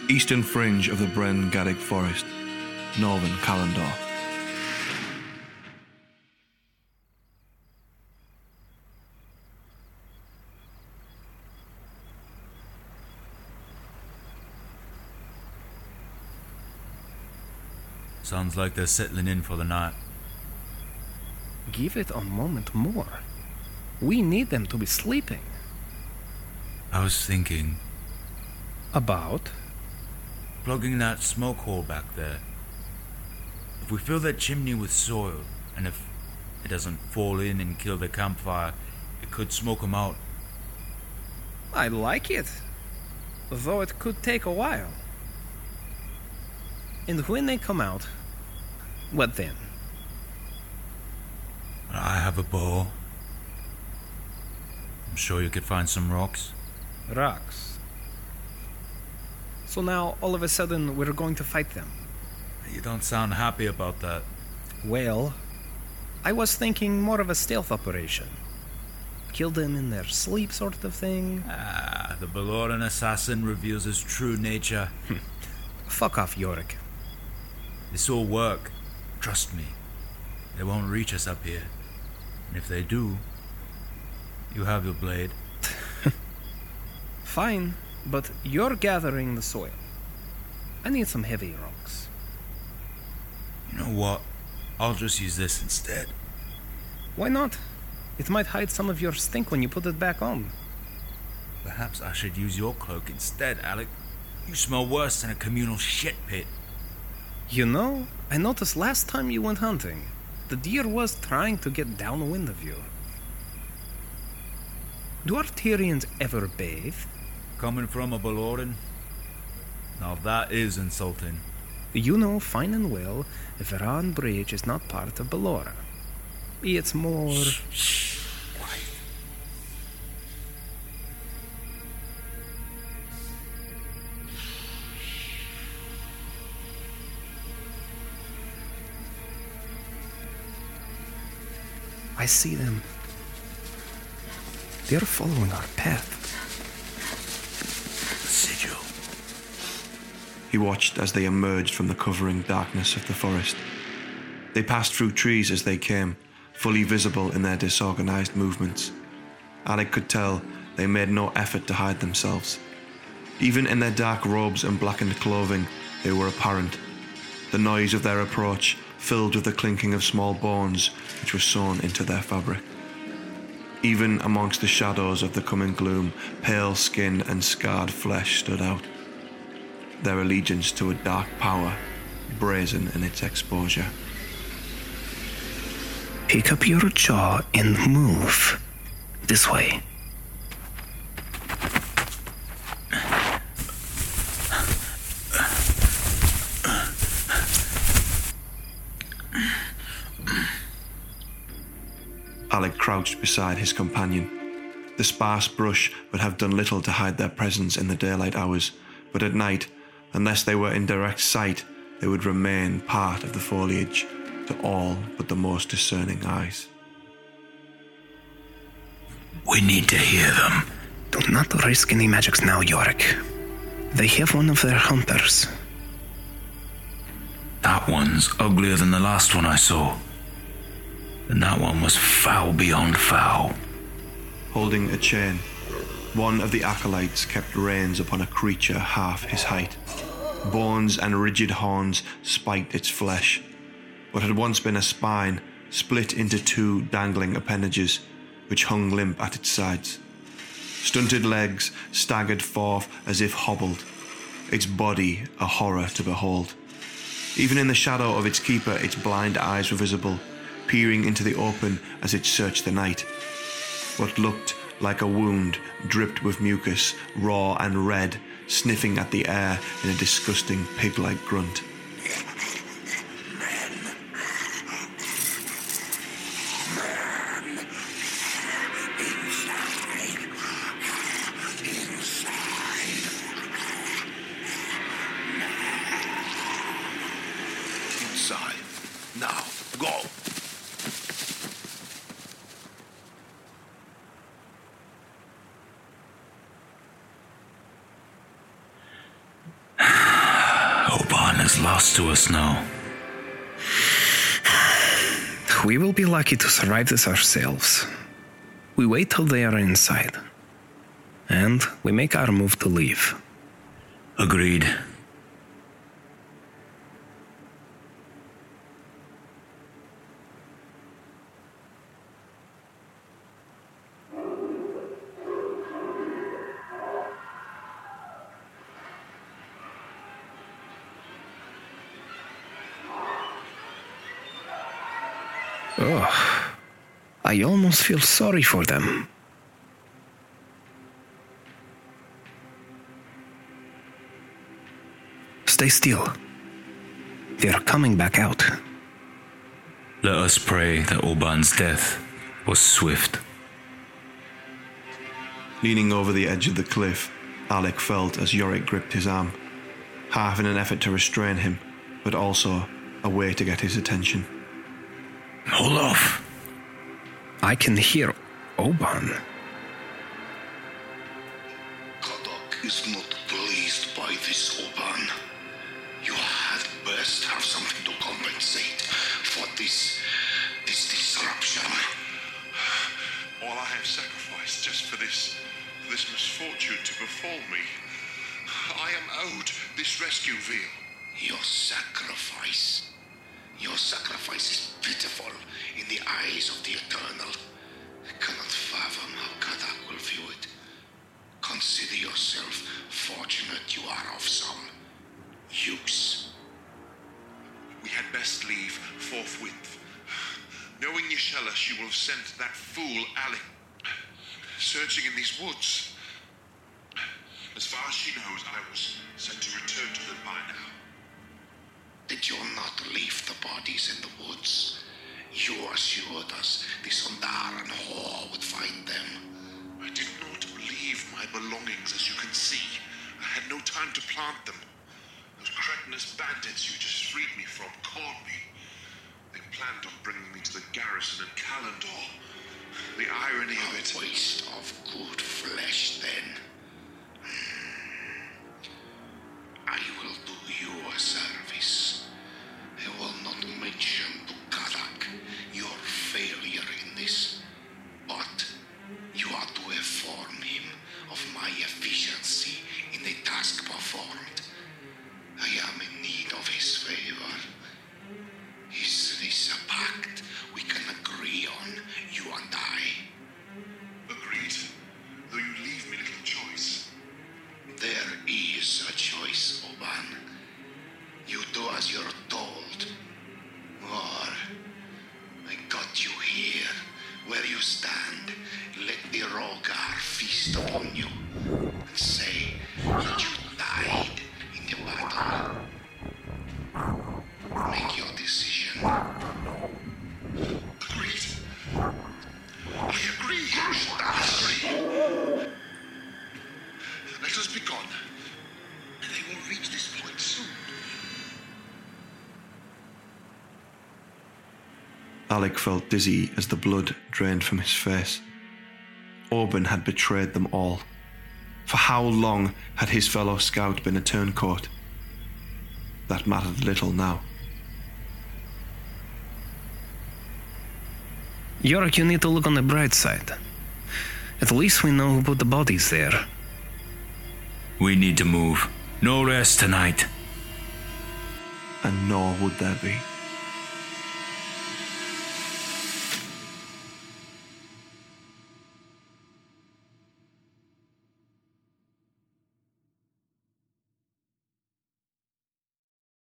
eastern fringe of the Bren Gaddig Forest, northern Calendar. Sounds like they're settling in for the night. Give it a moment more. We need them to be sleeping. I was thinking, About? plugging that smoke hole back there. If we fill that chimney with soil, and if it doesn't fall in and kill the campfire, it could smoke them out. I like it. Though it could take a while. And when they come out, what then? I have a bow. I'm sure you could find some rocks. Rocks. So now, all of a sudden, we're going to fight them. You don't sound happy about that. Well, I was thinking more of a stealth operation. Kill them in their sleep sort of thing. The Baloran assassin reveals his true nature. Fuck off, Yorick. This will work. Trust me. They won't reach us up here. And if they do, you have your blade. Fine, but you're gathering the soil. I need some heavy rocks. You know what? I'll just use this instead. Why not? It might hide some of your stink when you put it back on. Perhaps I should use your cloak instead, Alec. You smell worse than a communal shit pit. You know, I noticed last time you went hunting, the deer was trying to get downwind of you. Do Arterians ever bathe? Coming from a Baloran? Now that is insulting. You know fine and well Veran Bridge is not part of Ballora. It's more... Shh. Quiet. I see them. They're following our path. The sigil. He watched as they emerged from the covering darkness of the forest. They passed through trees as they came, fully visible in their disorganized movements. Alec could tell they made no effort to hide themselves. Even in their dark robes and blackened clothing, they were apparent. The noise of their approach filled with the clinking of small bones which were sewn into their fabric. Even amongst the shadows of the coming gloom, pale skin and scarred flesh stood out. Their allegiance to a dark power, brazen in its exposure. Pick up your jaw and move. This way. Alec crouched beside his companion. The sparse brush would have done little to hide their presence in the daylight hours, but at night, unless they were in direct sight, they would remain part of the foliage to all but the most discerning eyes. We need to hear them. Do not risk any magics now, Yorick. They have one of their hunters. That one's uglier than the last one I saw. And that one was foul beyond foul. Holding a chain, one of the acolytes kept reins upon a creature half his height. Bones and rigid horns spiked its flesh. What had once been a spine split into two dangling appendages, which hung limp at its sides. Stunted legs staggered forth as if hobbled, its body a horror to behold. Even in the shadow of its keeper, its blind eyes were visible, peering into the open as it searched the night. What looked like a wound dripped with mucus, raw and red, sniffing at the air in a disgusting pig-like grunt. Inside. Now, go. happens to us now? We will be lucky to survive this ourselves. We wait till they are inside. And we make our move to leave. Agreed. Oh, I almost feel sorry for them. Stay still. They are coming back out. Let us pray that Oban's death was swift. Leaning over the edge of the cliff, Alec felt as Yorick gripped his arm, half in an effort to restrain him, but also a way to get his attention. Hold off. I can hear Oban. Kadak is not pleased by this, Oban. You had best have something to compensate for this disruption. All I have sacrificed just for this misfortune to befall me. I am owed this rescue veil. Your sacrifice is pitiful in the eyes of the Eternal. I cannot fathom how Kadak will view it. Consider yourself fortunate you are of some use. We had best leave forthwith. Knowing Yashella, she will have sent that fool Alec searching in these woods. As far as she knows, I was sent to return to them by now. Did you not leave the bodies in the woods? You assured us the Sondar and Hor would find them. I did not leave my belongings, as you can see. I had no time to plant them. Those cretinous bandits you just freed me from caught me. They planned on bringing me to the garrison in Kalendor. The irony of it. A waste of good flesh, then. I will do you a service. I will not mention to Kadak your failure in this, but you are to inform him of my efficiency in the task performed. I am in need of his favor. Is this a pact we can agree on, you and I? Agreed. Though you leave me little choice. There is a choice, Oban. You do as you're told. Or I got you here, where you stand. Let the Rogar feast upon you and say that you died in the battle. Make your decision. Agreed. I agree. Let us be gone. And they will reach this point soon. Alec felt dizzy as the blood drained from his face. Oban had betrayed them all. For how long had his fellow scout been a turncoat? That mattered little now. Yorick, you need to look on the bright side. At least we know who put the bodies there. We need to move. No rest tonight. And nor would there be.